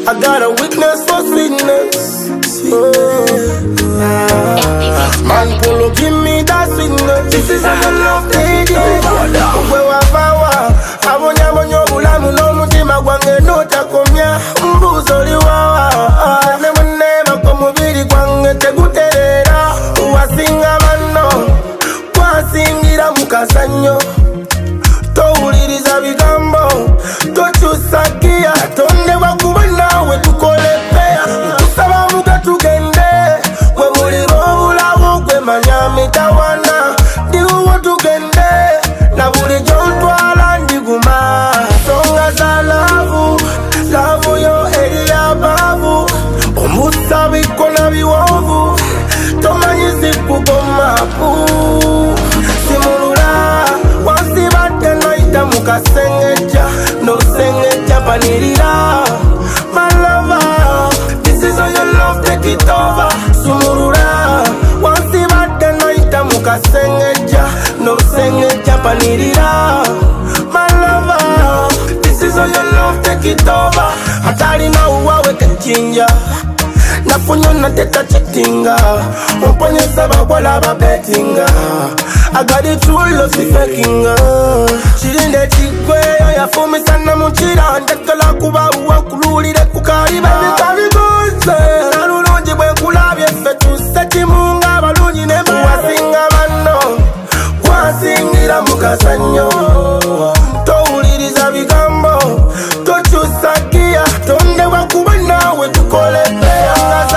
I got a weakness for sweetness. Man, Polo, give me that sweetness. This is how you love lady. Where I power, I want ya monyo ulamu no mutima gwange no takomya mbuzoli wawa. Never komubiri gwange teguterera. Wasinga mano, wasingira mukasanyo. Towuliriza bigambo, tochusakia. Tonde wakuba nawe tukole pea. Tusaba muga tugende. We muliro ulawo gwe manyami tawana. Ndiwo tugende. Na buli jontwala ndiguma. Songa za lavu, lavu yo eri abavu. Omusabi kona biwovu. Tomanyizi kugoma pu. Simulula, wansibate noita mukasengeja. No sengeja panirira. My lover, this is all your love, take it over. Sumurura, wansibate noita mukasengeja. No sengeja panirira. My lover, this is all your love, take it over. Hatari na uwawe kenchinja. Nafunyo na teta chitinga. Umponye saba wala babetinga. I got the true love si fakinga. Shirinde chikwe ya fumi sana munchira. Ndekala kuba uwa kululi de kukariba. Baby gunse nalulunji bwe kulabye fetu seti munga balunji nema. Wasinga mano, wasingira mukasanyo. Towuliriza bigambo, tochusakia. Tonde wakuba nawe tukole pea.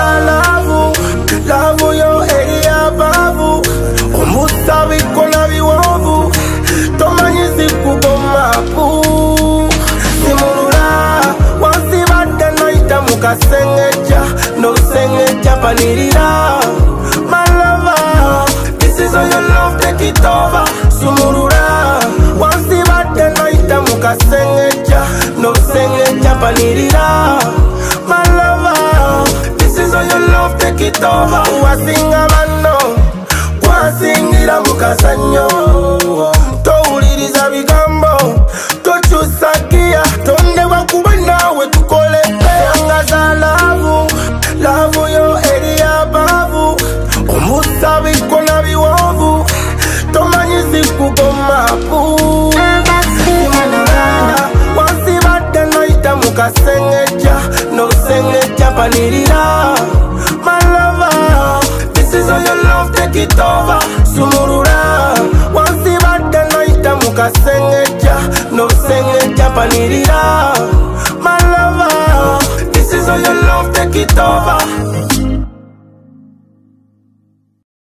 Lavu yo eri abavu. Omusabi kona biwovu. Tomanyizi kugoma pu. Simulula, wansibate noita mukasengeja. No sengeja panirira. My lover, this is all your love, take it over. Simulula, wansibate noita mukasengeja. No sengeja panirira. My lover, this is all your love, take it over. Wasinga mano, wasingira mukasanyo. Towuliriza bigambo, tochusakia. Tonde wakuba nawe tukole pea. Songa za lavu, lavu yo eri abavu. Omusabi kona biwovu. Tomanyizi kugoma pu. Simulula, wansibate noita mukasengeja. No sengeja panirira. My lover, this is all your love, take it over. Sumurura, wansibate noita mukasengeja. No sengeja panirira. My lover, this is all your love, take it over.